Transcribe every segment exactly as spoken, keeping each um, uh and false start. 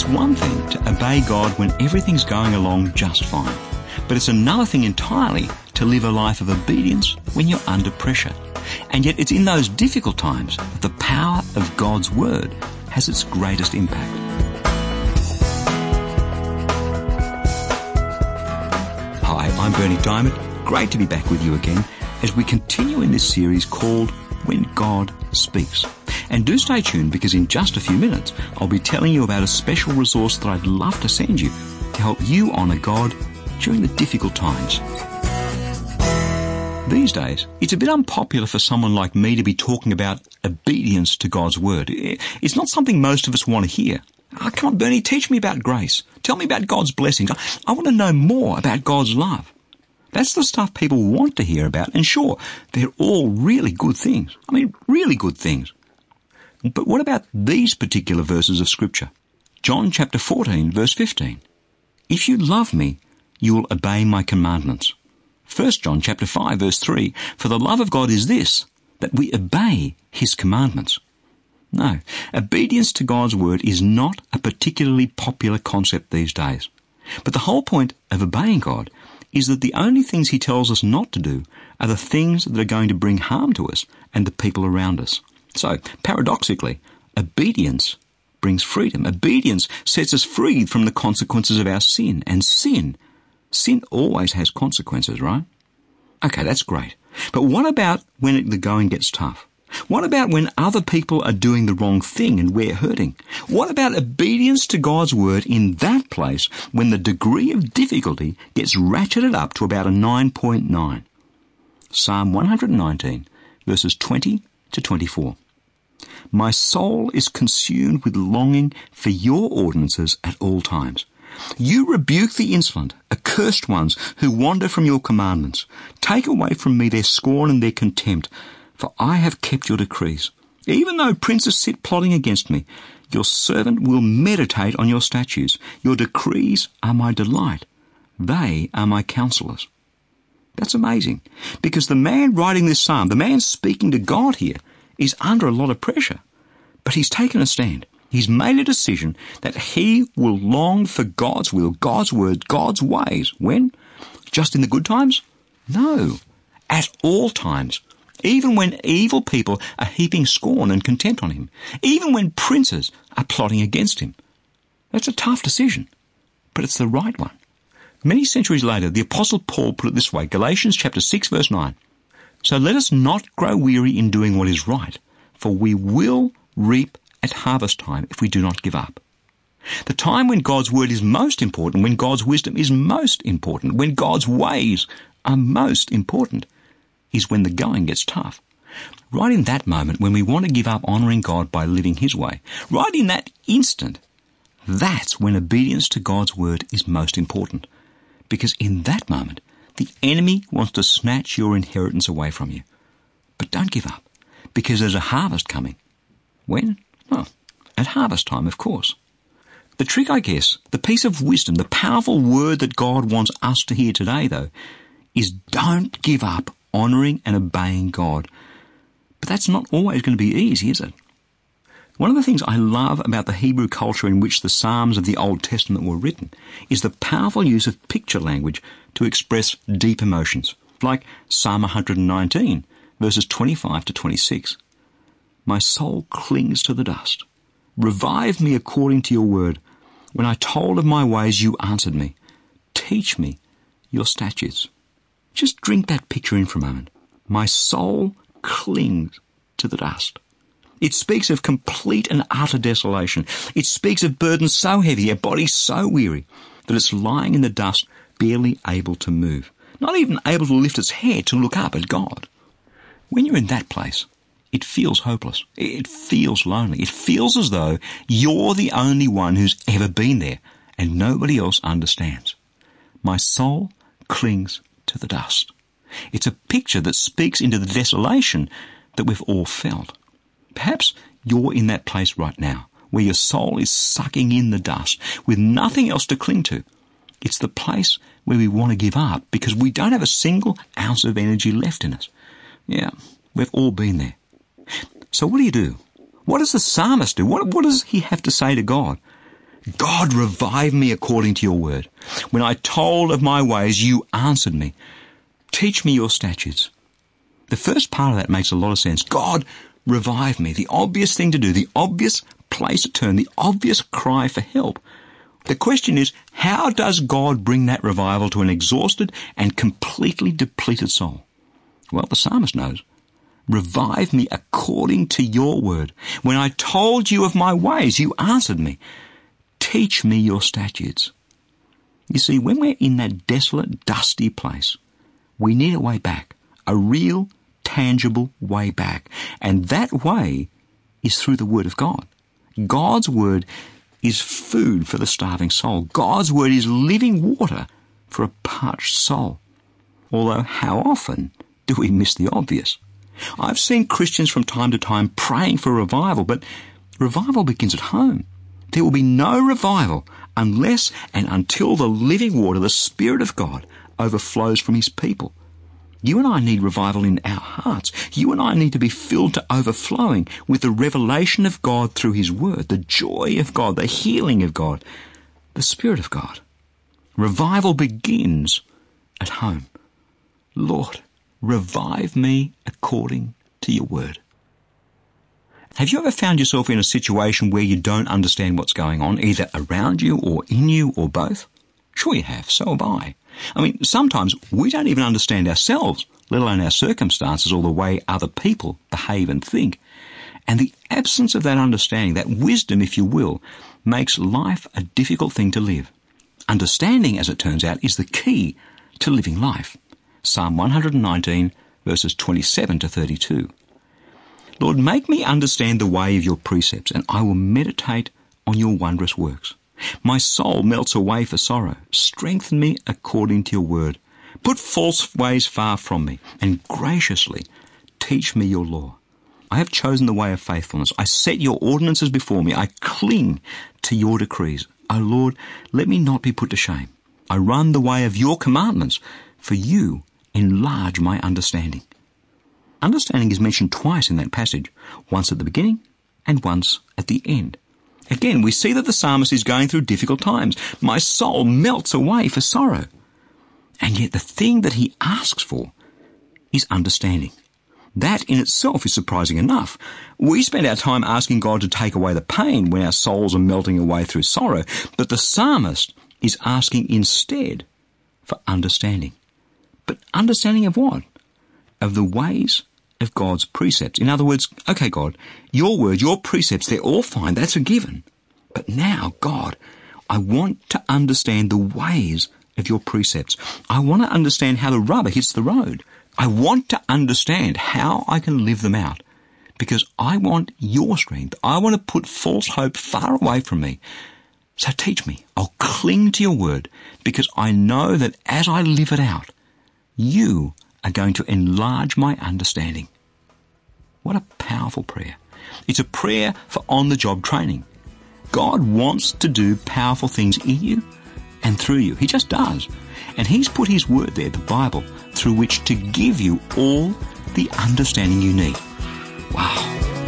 It's one thing to obey God when everything's going along just fine, but it's another thing entirely to live a life of obedience when you're under pressure. And yet it's in those difficult times that the power of God's Word has its greatest impact. Hi, I'm Bernie Diamond. Great to be back with you again as we continue in this series called When God Speaks. And do stay tuned, because in just a few minutes I'll be telling you about a special resource that I'd love to send you to help you honour God during the difficult times. These days, it's a bit unpopular for someone like me to be talking about obedience to God's Word. It's not something most of us want to hear. Oh, come on, Bernie, teach me about grace. Tell me about God's blessings. I want to know more about God's love. That's the stuff people want to hear about, and sure, they're all really good things. I mean, really good things. But what about these particular verses of Scripture? John chapter fourteen, verse fifteen. If you love me, you will obey my commandments. First John chapter five, verse three. For the love of God is this, that we obey his commandments. No, obedience to God's word is not a particularly popular concept these days. But the whole point of obeying God is that the only things he tells us not to do are the things that are going to bring harm to us and the people around us. So, paradoxically, obedience brings freedom. Obedience sets us free from the consequences of our sin. And sin, sin always has consequences, right? Okay, that's great. But what about when it, the going gets tough? What about when other people are doing the wrong thing and we're hurting? What about obedience to God's word in that place when the degree of difficulty gets ratcheted up to about a nine point nine? Psalm one nineteen, verses twenty to twenty-four. My soul is consumed with longing for your ordinances at all times. You rebuke the insolent, accursed ones who wander from your commandments. Take away from me their scorn and their contempt, for I have kept your decrees. Even though princes sit plotting against me, your servant will meditate on your statutes. Your decrees are my delight. They are my counselors. That's amazing, because the man writing this psalm, the man speaking to God here, is under a lot of pressure. But he's taken a stand. He's made a decision that he will long for God's will, God's word, God's ways. When? Just in the good times? No. At all times. Even when evil people are heaping scorn and contempt on him. Even when princes are plotting against him. That's a tough decision, but it's the right one. Many centuries later, the Apostle Paul put it this way, Galatians chapter six, verse nine. So let us not grow weary in doing what is right, for we will reap at harvest time if we do not give up. The time when God's word is most important, when God's wisdom is most important, when God's ways are most important, is when the going gets tough. Right in that moment when we want to give up honouring God by living his way, right in that instant, that's when obedience to God's word is most important. Because in that moment, the enemy wants to snatch your inheritance away from you. But don't give up, because there's a harvest coming. When? Well, at harvest time, of course. The trick, I guess, the piece of wisdom, the powerful word that God wants us to hear today, though, is don't give up honouring and obeying God. But that's not always going to be easy, is it? One of the things I love about the Hebrew culture in which the Psalms of the Old Testament were written is the powerful use of picture language to express deep emotions, like Psalm one nineteen, verses twenty-five to twenty-six. My soul clings to the dust. Revive me according to your word. When I told of my ways, you answered me. Teach me your statutes. Just drink that picture in for a moment. My soul clings to the dust. It speaks of complete and utter desolation. It speaks of burdens so heavy, a body so weary, that it's lying in the dust, barely able to move, not even able to lift its head to look up at God. When you're in that place, it feels hopeless. It feels lonely. It feels as though you're the only one who's ever been there, and nobody else understands. My soul clings to the dust. It's a picture that speaks into the desolation that we've all felt. Perhaps you're in that place right now, where your soul is sucking in the dust with nothing else to cling to. It's the place where we want to give up because we don't have a single ounce of energy left in us. Yeah, we've all been there. So what do you do? What does the psalmist do? What, what does he have to say to God? God, revive me according to your word. When I told of my ways, you answered me. Teach me your statutes. The first part of that makes a lot of sense. God, revive me. The obvious thing to do, the obvious place to turn, the obvious cry for help. The question is, how does God bring that revival to an exhausted and completely depleted soul? Well, the psalmist knows. Revive me according to your word. When I told you of my ways, you answered me. Teach me your statutes. You see, when we're in that desolate, dusty place, we need a way back, a real, tangible way back. And that way is through the word of God. God's word is food for the starving soul. God's word is living water for a parched soul. Although how often do we miss the obvious? I've seen Christians from time to time praying for revival, but revival begins at home. There will be no revival unless and until the living water, the Spirit of God, overflows from his people. You and I need revival in our hearts. You and I need to be filled to overflowing with the revelation of God through his word, the joy of God, the healing of God, the Spirit of God. Revival begins at home. Lord, revive me according to your word. Have you ever found yourself in a situation where you don't understand what's going on, either around you or in you or both? Sure you have, so have I. I mean, sometimes we don't even understand ourselves, let alone our circumstances or the way other people behave and think. And the absence of that understanding, that wisdom, if you will, makes life a difficult thing to live. Understanding, as it turns out, is the key to living life. Psalm one hundred nineteen, verses twenty-seven to thirty-two. Lord, make me understand the way of your precepts, and I will meditate on your wondrous works. My soul melts away for sorrow. Strengthen me according to your word. Put false ways far from me, and graciously teach me your law. I have chosen the way of faithfulness. I set your ordinances before me. I cling to your decrees. O Lord, let me not be put to shame. I run the way of your commandments, for you enlarge my understanding. Understanding is mentioned twice in that passage, once at the beginning and once at the end. Again, we see that the psalmist is going through difficult times. My soul melts away for sorrow. And yet the thing that he asks for is understanding. That in itself is surprising enough. We spend our time asking God to take away the pain when our souls are melting away through sorrow, but the psalmist is asking instead for understanding. But understanding of what? Of the ways of God's precepts. In other words, okay, God, your word, your precepts, they're all fine. That's a given. But now, God, I want to understand the ways of your precepts. I want to understand how the rubber hits the road. I want to understand how I can live them out, because I want your strength. I want to put false hope far away from me. So teach me. I'll cling to your word, because I know that as I live it out, you are going to enlarge my understanding. What a powerful prayer. It's a prayer for on-the-job training. God wants to do powerful things in you and through you. He just does. And he's put his word there, the Bible, through which to give you all the understanding you need. Wow.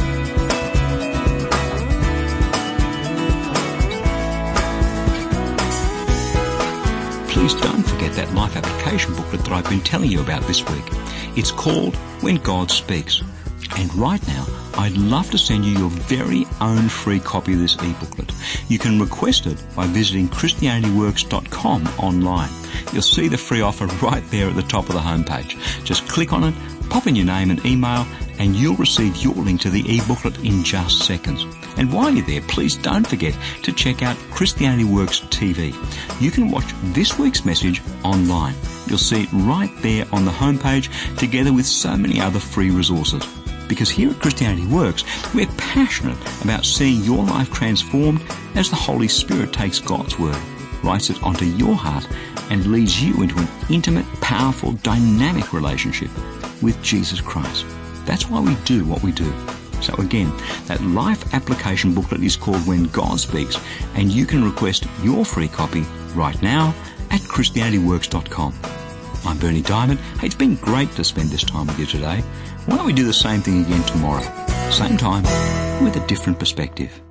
Please don't forget that life application booklet that I've been telling you about this week. It's called When God Speaks. And right now, I'd love to send you your very own free copy of this e-booklet. You can request it by visiting Christianity Works dot com online. You'll see the free offer right there at the top of the homepage. Just click on it, pop in your name and email, and you'll receive your link to the e-booklet in just seconds. And while you're there, please don't forget to check out Christianity Works T V. You can watch this week's message online. You'll see it right there on the homepage, together with so many other free resources. Because here at Christianity Works, we're passionate about seeing your life transformed as the Holy Spirit takes God's Word, writes it onto your heart, and leads you into an intimate, powerful, dynamic relationship with Jesus Christ. That's why we do what we do. So again, that life application booklet is called When God Speaks, and you can request your free copy right now at Christianity Works dot com. I'm Bernie Diamond. Hey, it's been great to spend this time with you today. Why don't we do the same thing again tomorrow? Same time, with a different perspective.